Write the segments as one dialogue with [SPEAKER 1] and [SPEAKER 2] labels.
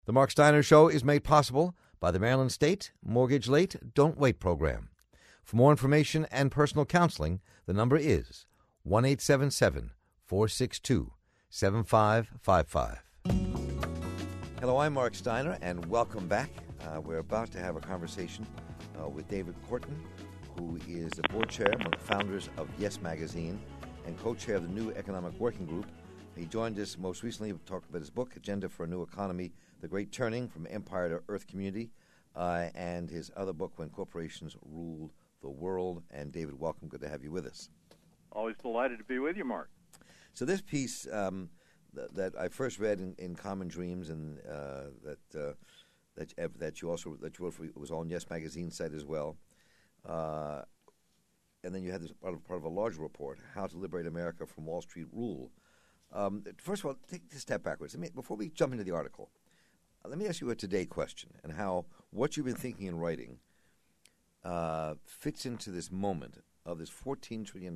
[SPEAKER 1] The Mark Steiner Show is made possible by the Maryland State Mortgage Late Don't Wait program. For more information and personal counseling, the number is 1-877-462-7555. Hello, I'm Mark Steiner, and welcome back. We're about to have a conversation with David Korten, who is the board chair, one of the founders of Yes Magazine, and co-chair of the New Economic Working Group. He joined us most recently to talk about his book, Agenda for a New Economy, The Great Turning from Empire to Earth Community, and his other book, When Corporations Rule the World. And David, welcome. Good to have you with us.
[SPEAKER 2] Always delighted to be with you, Mark.
[SPEAKER 1] So this piece that I first read in Common Dreams, and that you wrote for, was on Yes Magazine site as well. And then you had this part of a larger report, How to Liberate America from Wall Street Rule. First of all, take a step backwards. Before we jump into the article, let me ask you a today question and how what you've been thinking and writing fits into this moment of this $14 trillion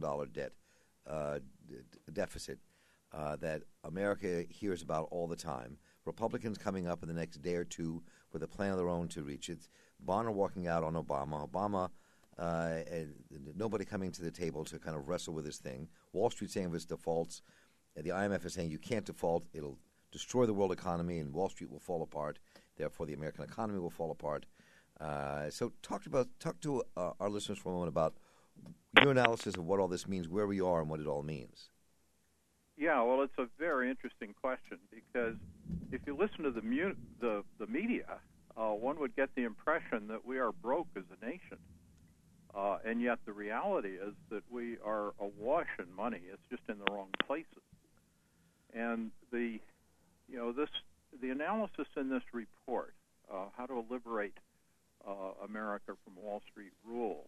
[SPEAKER 1] deficit that America hears about all the time. Republicans coming up in the next day or two with a plan of their own to reach it. Bonner walking out on Obama. Nobody coming to the table to kind of wrestle with this thing. Wall Street saying of its defaults. The IMF is saying you can't default. It'll destroy the world economy, and Wall Street will fall apart. Therefore, the American economy will fall apart. So talk to our listeners for a moment about your analysis of what all this means, where we are, and what it all means.
[SPEAKER 2] Yeah, well, it's a very interesting question because if you listen to the media, one would get the impression that we are broke as a nation. And yet the reality is that we are awash in money. It's just in the wrong places. And the analysis in this report, How to Liberate America from Wall Street Rule,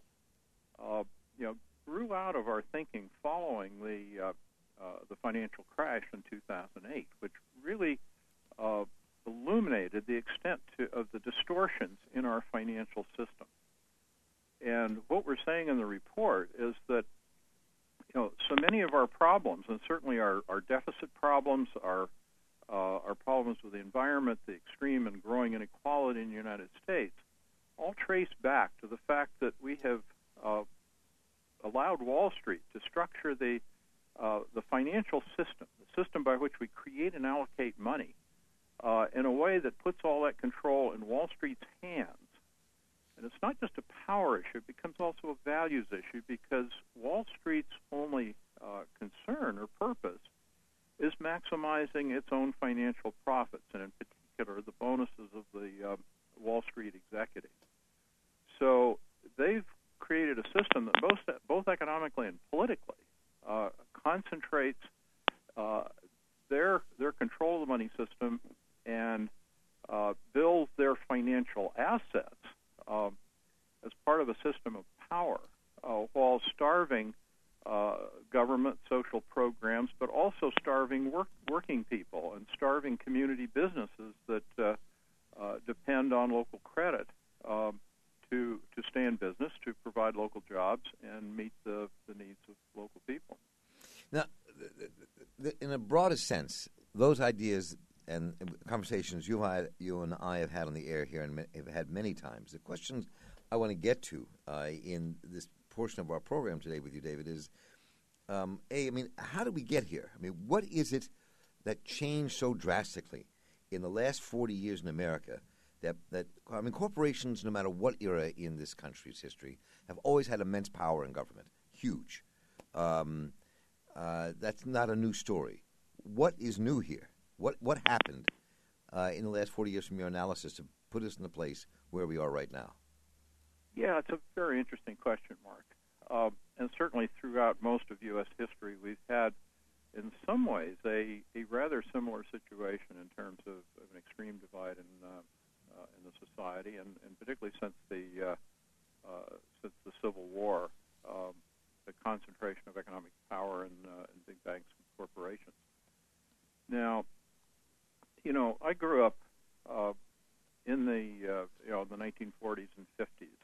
[SPEAKER 2] grew out of our thinking following the financial crash in 2008, which really illuminated the extent of the distortions in our financial system. And what we're saying in the report is that, so many of our problems, and certainly our deficit problems, our problems with the environment, the extreme and growing inequality in the United States, all trace back to the fact that we have allowed Wall Street to structure the financial system, the system by which we create and allocate money, in a way that puts all that control in Wall Street's hands. And it's not just a power issue, it becomes also a values issue because Wall Street's only concern or purpose is maximizing its own financial profits, and in particular the bonuses of the Wall Street executives. So they've created a system that both economically and politically concentrates their control of the money system and builds their financial assets as part of a system of power, while starving government social programs, but also starving working people and starving community businesses that depend on local credit to stay in business, to provide local jobs, and meet the needs of local people.
[SPEAKER 1] Now, in a broader sense, those ideas and conversations you and I have had on the air here and have had many times. The questions I want to get to in this portion of our program today with you, David, is, how did we get here? What is it that changed so drastically in the last 40 years in America that corporations, no matter what era in this country's history, have always had immense power in government, huge. That's not a new story. What is new here? What happened in the last 40 years from your analysis to put us in the place where we are right now?
[SPEAKER 2] Yeah, it's a very interesting question, Mark. And certainly throughout most of U.S. history, we've had, in some ways, a rather similar situation in terms of an extreme divide in the society, and particularly since the Civil War, the concentration of economic power in big banks and corporations. Now, I grew up in the 1940s and 50s,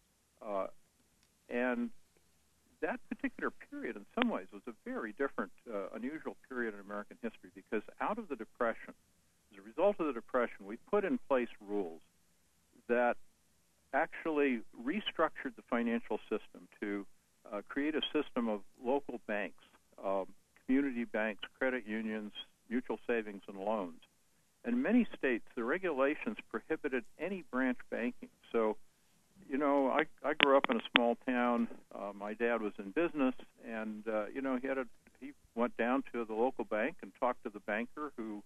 [SPEAKER 2] and that particular period, in some ways, was a very different, unusual period in American history because out of the Depression, as a result of the Depression, we put in in place rules that actually restructured the financial system to create a system of local banks, community banks, credit unions, mutual savings, and loans. In many states, the regulations prohibited any branch banking. So, I grew up in a small town. My dad was in business, and he went down to the local bank and talked to the banker who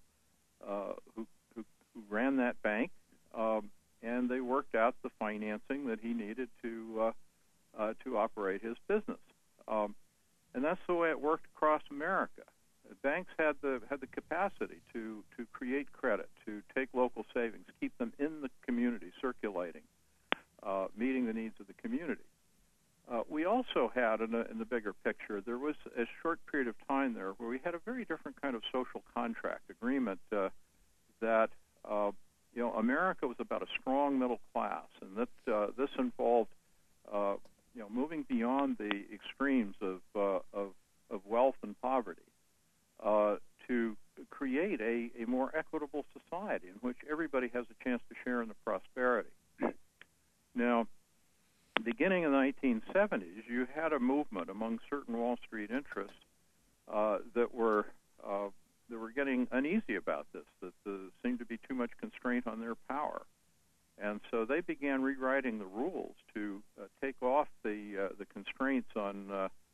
[SPEAKER 2] ran that bank, and they worked out the financing that he needed to operate his business. And that's the way it worked across America. Banks had the capacity to create credit, to take local savings, keep them in the community, circulating, meeting the needs of the community. We also had, in the bigger picture, there was a short period of time there where we had a very different kind of social contract agreement that America was about a strong middle class, and that this involved moving beyond the extremes of wealth and poverty to create a more equitable society in which everybody has a chance to share in the prosperity. Now, beginning in the 1970s, you had a movement among certain Wall Street interests that were getting uneasy about this, that there seemed to be too much constraint on their power. And so they began rewriting the rules to take off the constraints on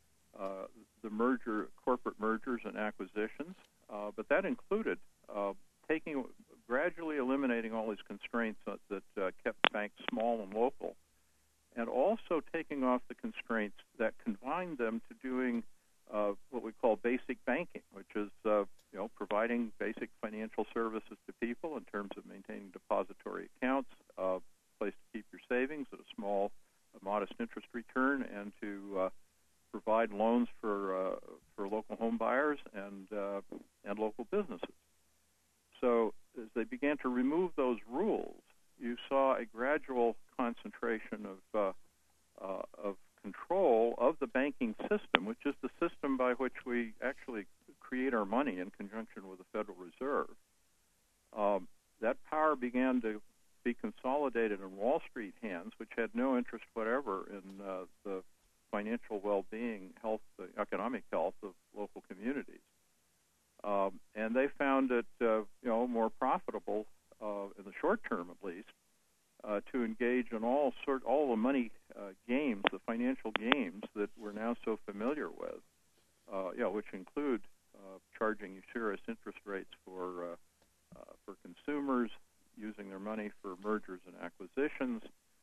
[SPEAKER 2] the corporate mergers and acquisitions, but that included gradually eliminating all these constraints that kept banks small and local, and also taking off the constraints that confined them to doing what we call basic banking, which is providing basic financial services to people in terms of maintaining depository accounts, a place to keep your savings at a modest interest return, and to provide loans for local home buyers and local businesses. So as they began to remove those rules, you saw a gradual concentration of control of the banking system, which is the system by which we actually create our money in conjunction with the Federal Reserve. That power began to be consolidated in Wall Street hands, which had no interest whatever in the financial well-being, health, the economic health of local communities. And they found it, more profitable in the short term, at least, to engage in all the money games, the financial games that we're now so familiar with, which include charging usurious interest rates for consumers, using their money for mergers and acquisitions,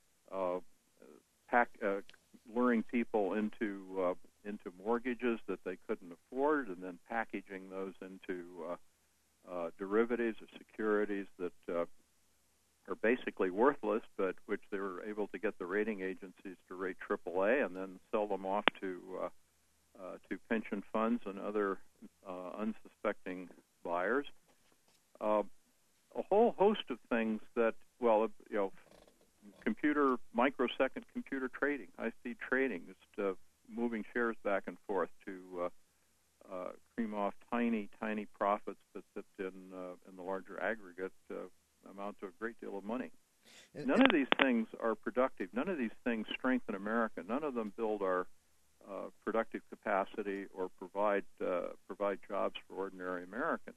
[SPEAKER 2] luring people into mortgages that they couldn't afford, and then packaging those into derivatives or securities that are basically worthless, but which they were able to get the rating agencies to rate AAA and then sell them off to pension funds and other unsuspecting buyers. A whole host of things that, microsecond computer trading, high-speed trading, just moving shares back and forth to cream off tiny profits that in the larger aggregate amount to a great deal of money. None of these things are productive. None of these things strengthen America. None of them build our productive capacity or provide jobs for ordinary Americans.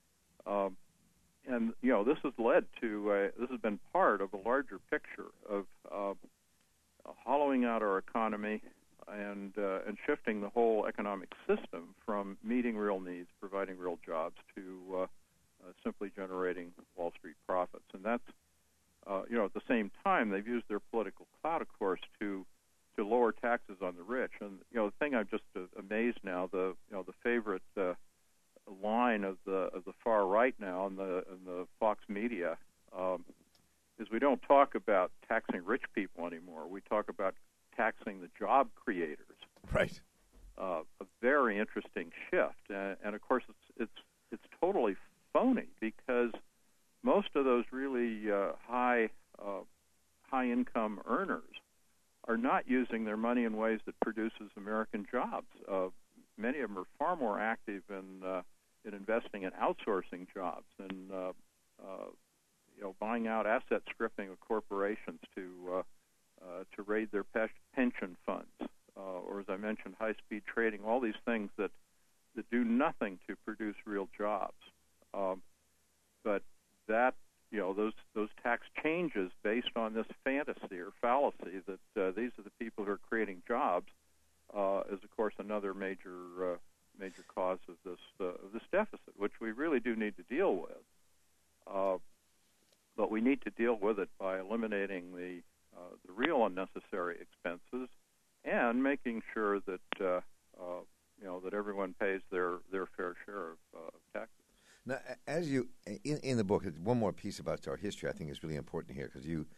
[SPEAKER 2] And this has led to this has been part of a larger picture of hollowing out our economy and shifting the whole economic system from meeting real needs, providing real jobs, to simply generating Wall Street profits. And that's at the same time, they've used their political clout, of course, to lower taxes on the rich. And the thing I'm just amazed now, the favorite line of the far right now in the Fox media is we don't talk about taxing rich people anymore. We talk about taxing the job creators.
[SPEAKER 1] Right.
[SPEAKER 2] A very interesting shift, and of course it's totally phony, because most of those really high income earners are not using their money in ways that produces American jobs. Many of them are far more active in investing in outsourcing jobs and buying out, asset stripping of corporations to raid their pension funds, or as I mentioned, high-speed trading. All these things that do nothing to produce real jobs. But that those tax changes based on this fantasy or fallacy that these are the people who are creating jobs is, of course, another major cause of this deficit, which we really do need to deal with. But we need to deal with it by eliminating the real unnecessary expenses and making sure that that everyone pays their fair share of taxes.
[SPEAKER 1] Now, as you in the book, one more piece about our history I think is really important here, because you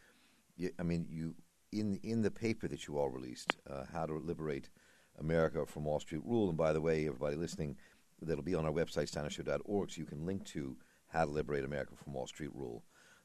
[SPEAKER 1] in the paper that you all released, How to Liberate America from Wall Street Rule. And by the way, everybody listening, that'll be on our website, steinershow.org, so you can link to How to Liberate America from Wall Street Rule.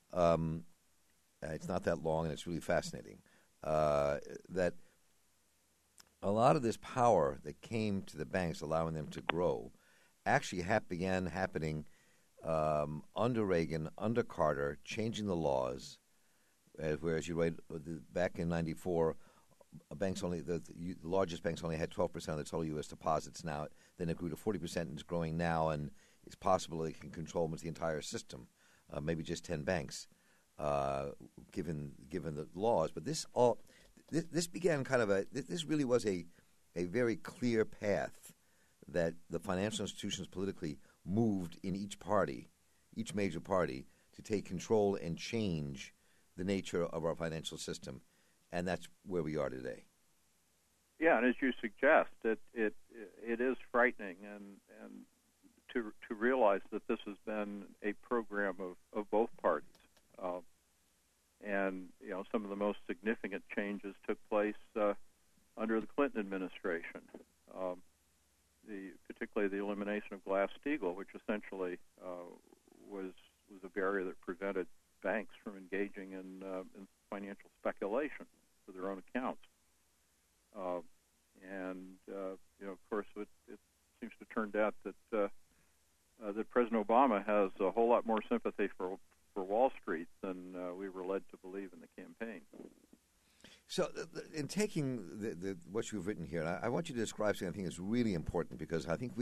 [SPEAKER 1] It's not that long, and it's really fascinating. That a lot of this power that came to the banks, allowing them to grow, actually began happening under Reagan, under Carter, changing the laws. Whereas you write back in '94, the largest banks only had 12% of the total U.S. deposits. Now, then it grew to 40%, and it's growing now, and it's possible they can control almost the entire system. Maybe just 10 banks, given the laws. But this began this really was a very clear path that the financial institutions politically moved in each major party, to take control and change the nature of our financial system, and that's where we are today.
[SPEAKER 2] Yeah, and as you suggest, it is frightening, and to realize that this has been a program of both parties. And some of the most significant changes took place under the Clinton administration. Particularly the elimination of Glass-Steagall, which essentially was a barrier that prevented banks from engaging in financial speculation for their own accounts. Of course, it seems to turn out that President Obama has a whole lot more sympathy for Wall Street than we were led to believe in the campaign.
[SPEAKER 1] So, in taking what you've written here, I want you to describe something I think is really important, because I think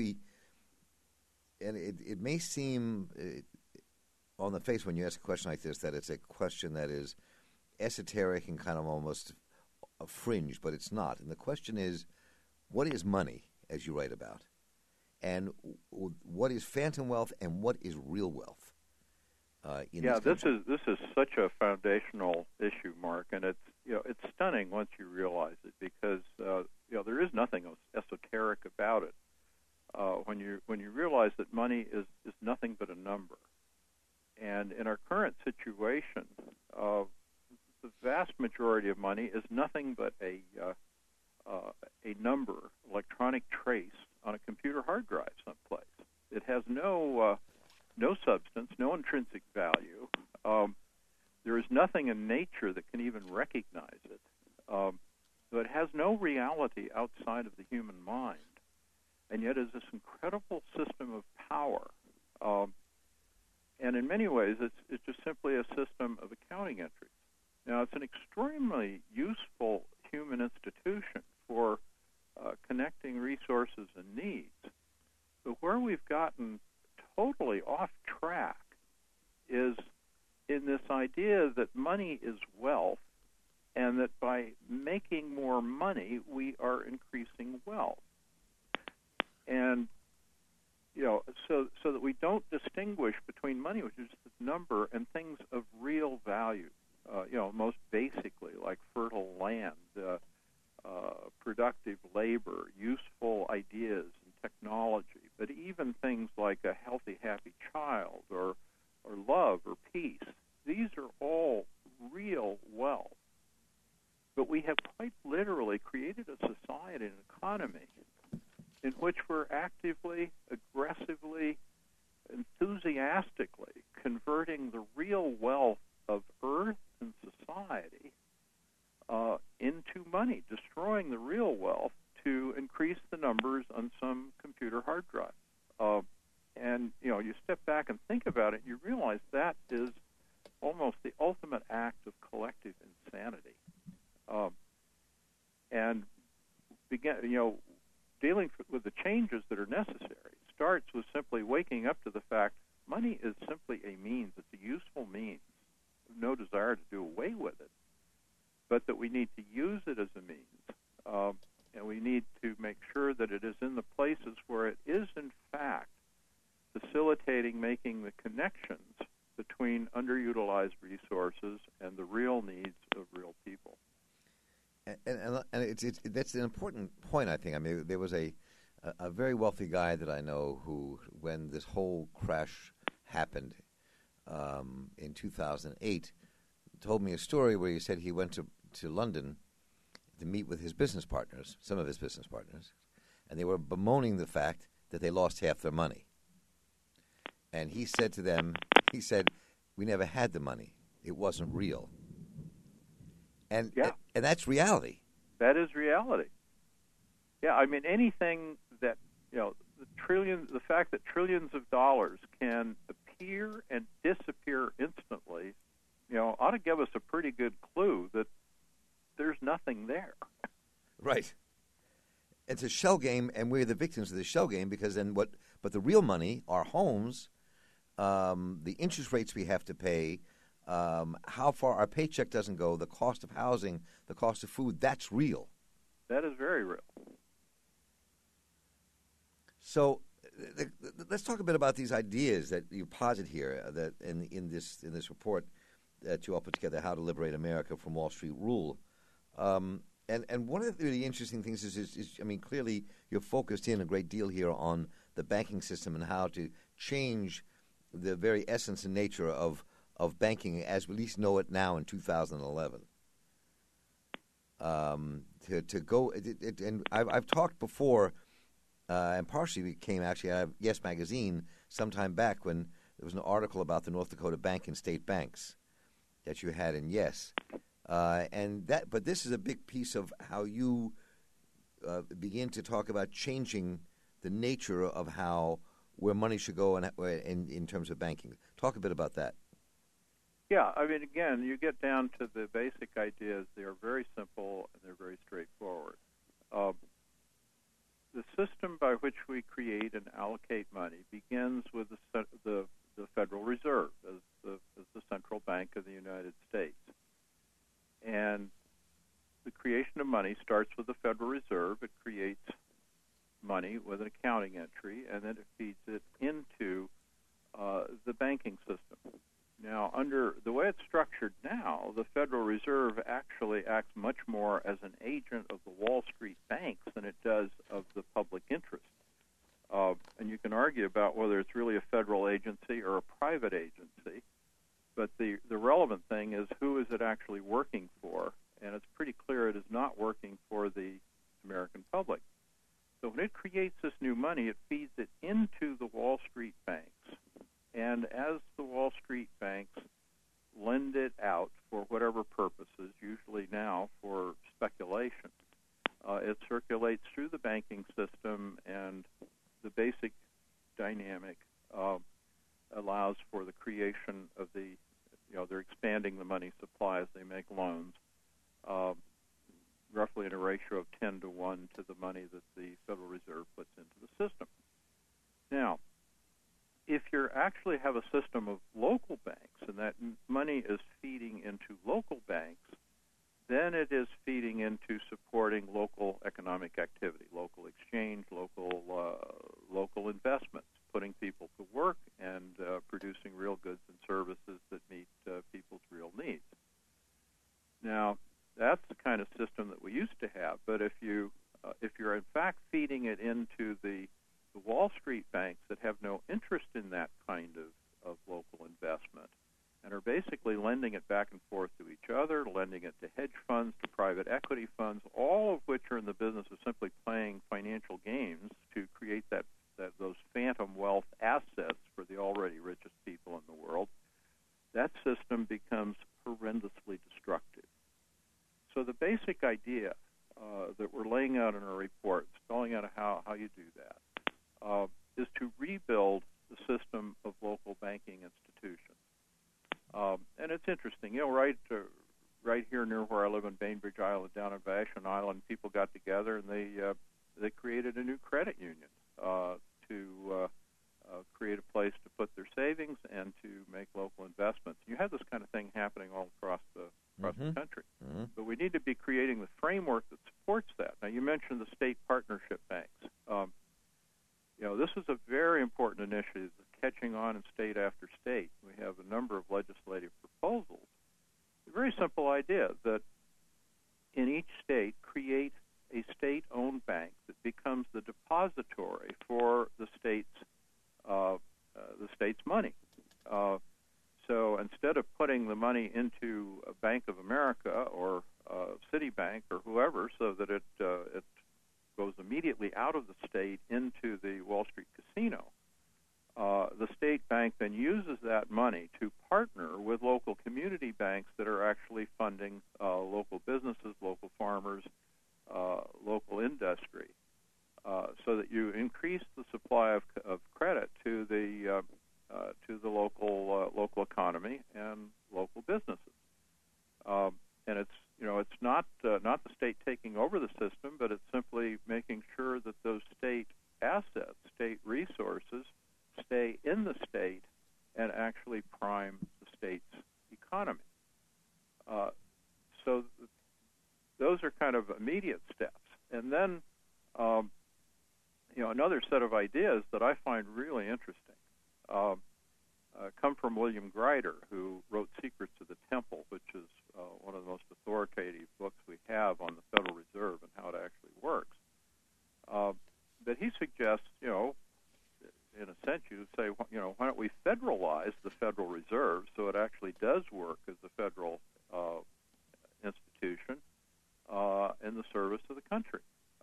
[SPEAKER 1] it may seem on the face when you ask a question like this that it's a question that is esoteric and kind of almost a fringe, but it's not. And the question is, what is money, as you write about? And what is phantom wealth and what is real wealth?
[SPEAKER 2] This is such a foundational issue, Mark, and it's stunning once you realize it, because there is nothing esoteric about it. When you realize that money is nothing but a number, and in our current situation, the vast majority of money is nothing but a number, electronic trace on a computer hard drive someplace. It has no substance, no intrinsic value. There is nothing in nature that can even recognize it. So it has no reality outside of the human mind, and yet is this incredible system of power. And in many ways, it's just simply a system of accounting entries. Now, it's an extremely useful human institution for connecting resources and needs. But where we've gotten totally off track is in this idea that money is wealth, and that by making more money, we are increasing wealth. And so that we don't distinguish between money, which is this number, and things of real value. Most basically, like fertile land, productive labor, useful ideas and technology, but even things like a healthy, happy child, or love, or peace. These are all real wealth. But we have quite literally created a society and economy in which we're actively, aggressively, enthusiastically converting the real wealth of Earth and society into money, destroying the real wealth to increase the numbers on some computer hard drive. And you step back and think about it, you realize that is ultimate act of collective insanity. And dealing with the changes that are necessary starts with simply waking up to the fact money is simply a means. It's a useful means. No desire to do away with it, but that we need to use it as a means, and we need to make sure that it is in the places where it is, in fact, facilitating making the connections between underutilized resources and the real needs of real people.
[SPEAKER 1] And that's an important point, I think. I mean, there was a very wealthy guy that I know who, when this whole crash happened in 2008, told me a story where he said he went to London to meet with his business partners, some of his business partners, and they were bemoaning the fact that they lost half their money. And he said to them, we never had the money. It wasn't real. And that's reality.
[SPEAKER 2] That is reality. Yeah, I mean, anything that, the fact that trillions of dollars can appear and disappear instantly, ought to give us a pretty good clue that there's nothing there.
[SPEAKER 1] Right. It's a shell game, and we're the victims of the shell game because then but the real money, our homes, the interest rates we have to pay, how far our paycheck doesn't go, the cost of housing, the cost of food, that's real. That
[SPEAKER 2] is very real.
[SPEAKER 1] So let's talk a bit about these ideas that you posit here that in this report that you all put together, How to Liberate America from Wall Street Rule. And one of the really interesting things is, clearly you're focused in a great deal here on the banking system and how to change the very essence and nature of banking as we at least know it now in 2011. And I've talked before, and partially it came actually out of Yes Magazine sometime back when there was an article about the North Dakota Bank and State Banks that you had in Yes. But this is a big piece of how you begin to talk about changing the nature of where money should go in terms of banking. Talk a bit about that.
[SPEAKER 2] Yeah, again, you get down to the basic ideas. They are very simple and they're very straightforward. The system by which we create and allocate money begins with the Federal Reserve as the central bank of the United States. And the creation of money starts with the Federal Reserve. It creates money with an accounting entry, and then it feeds it into the banking system. Now, under the way it's structured now, the Federal Reserve actually acts much more as an agent of the Wall Street banks than it does of the public interest. And you can argue about whether it's really a federal agency or a private agency, but the relevant thing is who is it actually working for, and it's pretty clear it is not working for the American public. So when it creates this new money, it feeds it into the Wall Street banks. And as the Wall Street banks lend it out for whatever purposes, usually now for speculation, it circulates through the banking system, and the basic dynamic allows for the creation of they're expanding the money supply as they make loans, roughly in a ratio of 10 to 1 to the money that the Federal Reserve puts into the system. Now, if you actually have a system of local banks and that money is feeding into local banks, then it is feeding into supporting local economic activity, local exchange, local investments, putting people to work and producing real goods and services that meet people's real needs. Now, that's the kind of system that we used to have. But if you're in fact feeding it into the Wall Street banks that have no interest in that kind of local investment and are basically lending it back and forth to each other, lending it to hedge funds, to private equity funds, all of which are in the business of simply playing financial games to create those phantom wealth assets for the already richest people in the world, that system becomes horrendously destructive. So the basic idea that we're laying out in our report, spelling out how you do that, is to rebuild the system of local banking institutions. and it's interesting. Right here near where I live in Bainbridge Island, down in Vashon Island, people got together and they created a new credit union to create a place to put their savings and to make local investments. You have this kind of thing happening all across the country. Mm-hmm. But we need to be creating the framework that supports that. Now, you mentioned the state partnership banks. This is a very important initiative that's catching on in state after state. We have a number of legislative proposals. A very simple idea that in each state, create a state-owned bank that becomes the depository for the state's money. So instead of putting the money into a Bank of America or Citibank or whoever, so that it goes immediately out of the state into the Wall Street casino, the state bank then uses that money to partner with local community banks that are actually funding local businesses, local farmers, local industry, so that you increase the supply of credit to the local economy and local businesses. And it's not the state taking over the system, but it's simply making sure that those state assets, state resources, stay in the state and actually prime the state's economy. So those are kind of immediate steps. And then, another set of ideas that I find really interesting come from William Greider, who wrote Secrets of the Temple, which is one of the most authoritative books we have on the Federal Reserve and how it actually works. But he suggests, in a sense, you would say, why don't we federalize the Federal Reserve so it actually does work as a federal institution in the service of the country,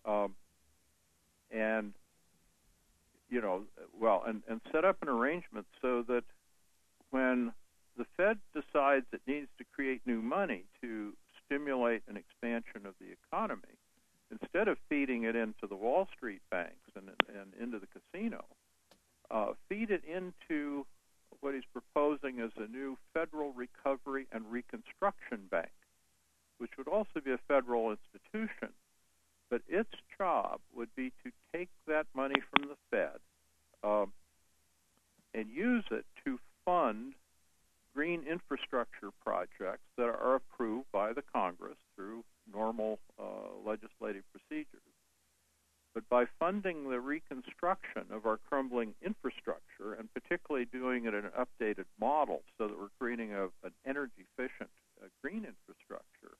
[SPEAKER 2] and set up an arrangement so that when the Fed decides it needs to create new money to stimulate an expansion of the economy, instead of feeding it into the Wall Street banks and into the casino, feed it into what he's proposing as a new Federal Recovery and Reconstruction Bank, which would also be a federal institution. But its job would be to take that money from the Fed and use it to fund green infrastructure projects that are approved by the Congress through normal legislative procedures. But by funding the reconstruction of our crumbling infrastructure, and particularly doing it in an updated model so that we're creating an energy-efficient green infrastructure,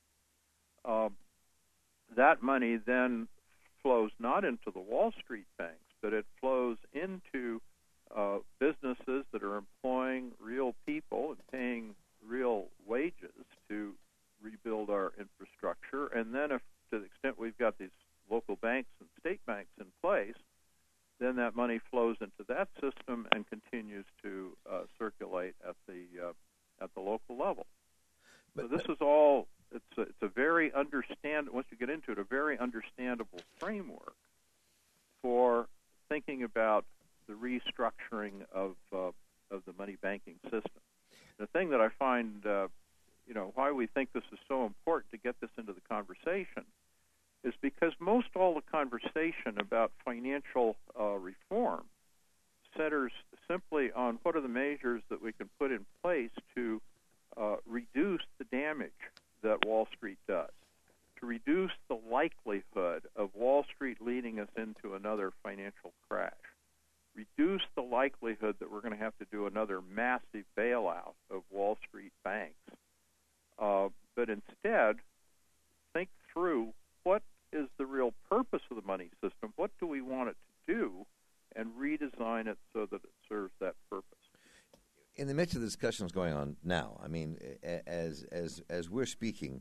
[SPEAKER 2] that money then flows not into the Wall Street banks, but it flows into businesses that are employing real people and paying real wages to rebuild our infrastructure. And then if, to the extent we've got these local banks and state banks in place, then that money flows into that system and continues to circulate at the local level. So this is all, it's a very once you get into it, a very understandable framework for thinking about the restructuring of the money banking system. The thing that I find, why we think this is so important to get this into the conversation is because most all the conversation about financial reform centers simply on what are the measures that we can put in place to reduce the damage that Wall Street does, to reduce the likelihood of Wall Street leading us into another financial crash, reduce the likelihood that we're going to have to do another massive bailout of Wall Street banks, but instead think through what is the real purpose of the money system, what do we want it to do, and redesign it so that it serves that purpose.
[SPEAKER 1] In the midst of the discussions going on now, I mean, as we're speaking,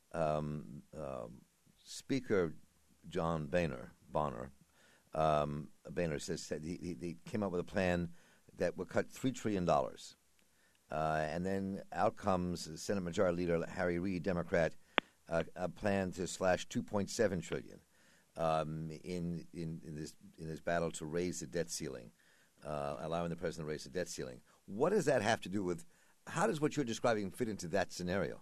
[SPEAKER 1] Speaker John Boehner says he came up with a plan that would cut $3 trillion. And then out comes Senate Majority Leader Harry Reid, Democrat, a plan to slash $2.7 trillion in this battle to raise the debt ceiling, allowing the president to raise the debt ceiling. What does that have to do with how does what you're describing fit into that scenario?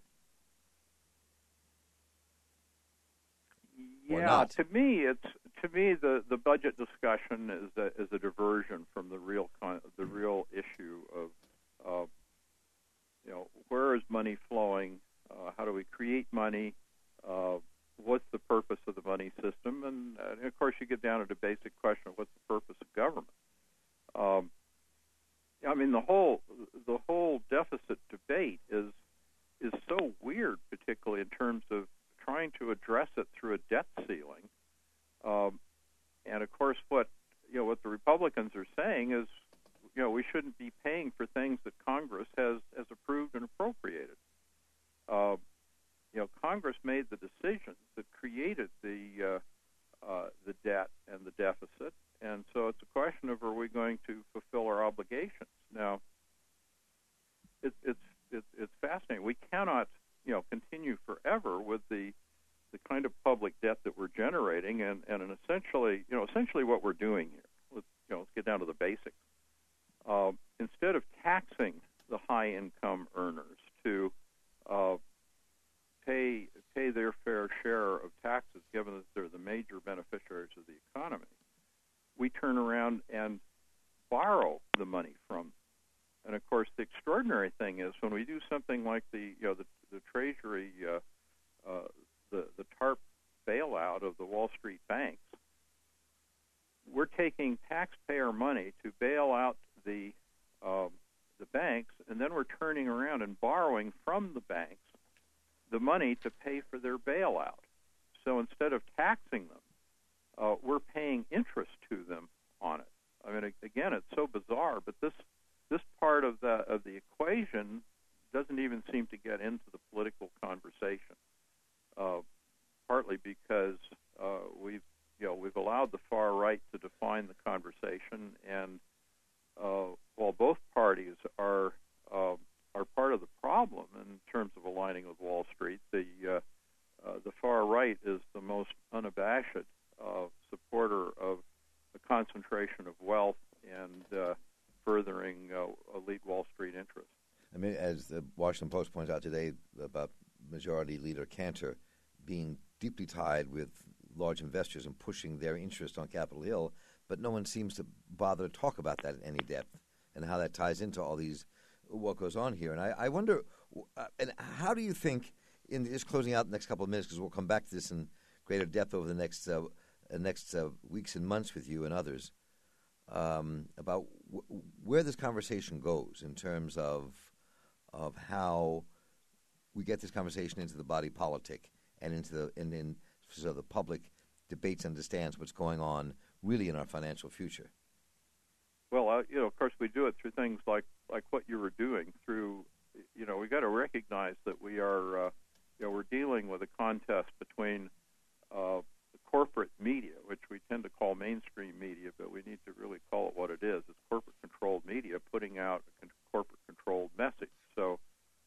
[SPEAKER 2] Yeah, to me, the budget discussion is a diversion from the real issue of where is money flowing, how do we create money, what's the purpose of the money system, and of course you get down to the basic question of what's the purpose of government. I mean, the whole deficit debate is so weird, particularly in terms of trying to address it through a debt ceiling. And of course, what the Republicans are saying is, we shouldn't be paying for things that Congress has approved and appropriated. Congress made the decisions that created the debt and the deficit, and so it's a question of, are we going to fulfill our obligations? Now, it's fascinating. We cannot continue forever with the kind of public debt that we're generating, and essentially what we're doing here. Let's get down to the basics. Instead of taxing the high income earners to pay their fair share of taxes, given that they're the major beneficiaries of the economy, we turn around and borrow the money from them. And of course, the extraordinary thing is when we do something like the Treasury, the TARP bailout of the Wall Street banks, we're taking taxpayer money to bail out the banks, and then we're turning around and borrowing from the banks the money to pay for their bailout. So instead of taxing them, we're paying interest to them on it. I mean, again, it's so bizarre, but this part of the equation doesn't even seem to get into the political conversation. Partly because we've allowed the far right to define the conversation, and while both parties are part of the problem in terms of aligning with Wall Street, the far right is the most unabashed supporter of the concentration of wealth and furthering elite Wall Street interests.
[SPEAKER 1] I mean, as the Washington Post points out today about Majority Leader Cantor being deeply tied with large investors and pushing their interest on Capitol Hill, but no one seems to bother to talk about that in any depth and how that ties into all these, what goes on here. And I wonder, and how do you think, in just closing out the next couple of minutes, because we'll come back to this in greater depth over the next weeks and months with you and others, about where this conversation goes in terms of how we get this conversation into the body politic and so the public debates and understands what's going on really in our financial future.
[SPEAKER 2] Well, of course, we do it through things like what you were doing. Through, we got to recognize that we are, we're dealing with a contest between the corporate media, which we tend to call mainstream media, but we need to really call it what it is. It's corporate-controlled media putting out a corporate-controlled message. So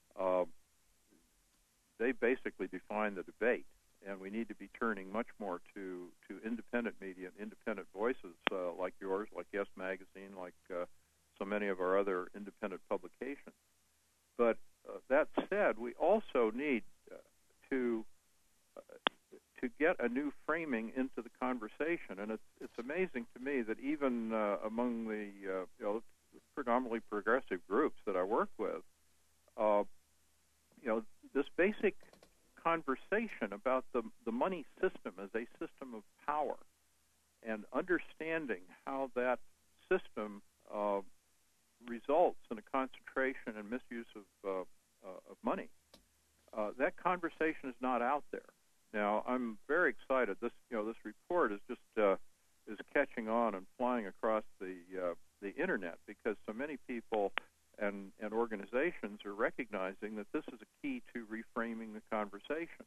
[SPEAKER 2] they basically define the debate, and we need to be turning much more to independent media and independent voices like yours, like Yes Magazine, like so many of our other independent publications. But that said, we also need to get a new framing into the conversation, and it's amazing to me that even among the predominantly progressive groups that I work with, this basic conversation about the money system as a system of power and understanding how that system results in a concentration and misuse of money. That conversation is not out there. Now, I'm very excited. This report is just is catching on and flying across the internet because so many people and organizations are recognizing that this is a key to reframing the conversation.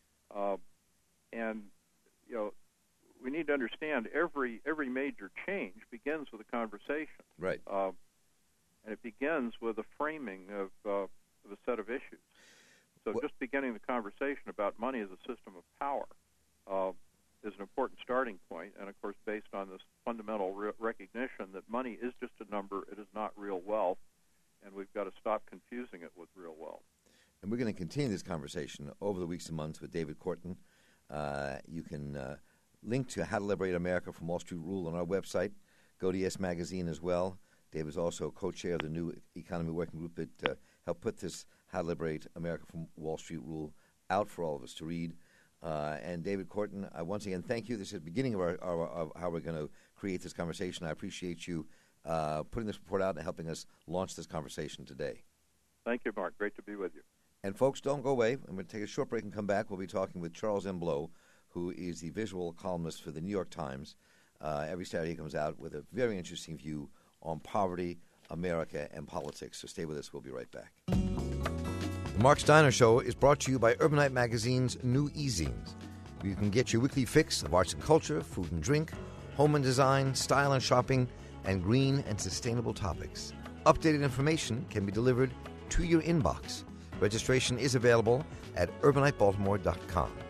[SPEAKER 2] And we need to understand every major change begins with a conversation.
[SPEAKER 1] Right.
[SPEAKER 2] And it begins with a framing of a set of issues. So just beginning the conversation about money as a system of power is an important starting point, and of course based on this fundamental recognition that money is just a number, it is not real wealth, and we've got to stop confusing it with real wealth.
[SPEAKER 1] And we're going to continue this conversation over the weeks and months with David Korten. You can link to How to Liberate America from Wall Street Rule on our website. Go to Yes Magazine as well. David is also co-chair of the new economy working group that helped put this How to Liberate America from Wall Street Rule out for all of us to read. And David Korten, once again, thank you. This is the beginning of how we're going to create this conversation. I appreciate you putting this report out and helping us launch this conversation today.
[SPEAKER 2] Thank you, Mark. Great to be with you.
[SPEAKER 1] And folks, don't go away. I'm going to take a short break and come back. We'll be talking with Charles M. Blow, who is the visual columnist for the New York Times. Every Saturday he comes out with a very interesting view on poverty, America, and politics. So stay with us. We'll be right back. The Mark Steiner Show is brought to you by Urbanite Magazine's new e-zines, where you can get your weekly fix of arts and culture, food and drink, home and design, style and shopping, and green and sustainable topics. Updated information can be delivered to your inbox. Registration is available at urbanitebaltimore.com.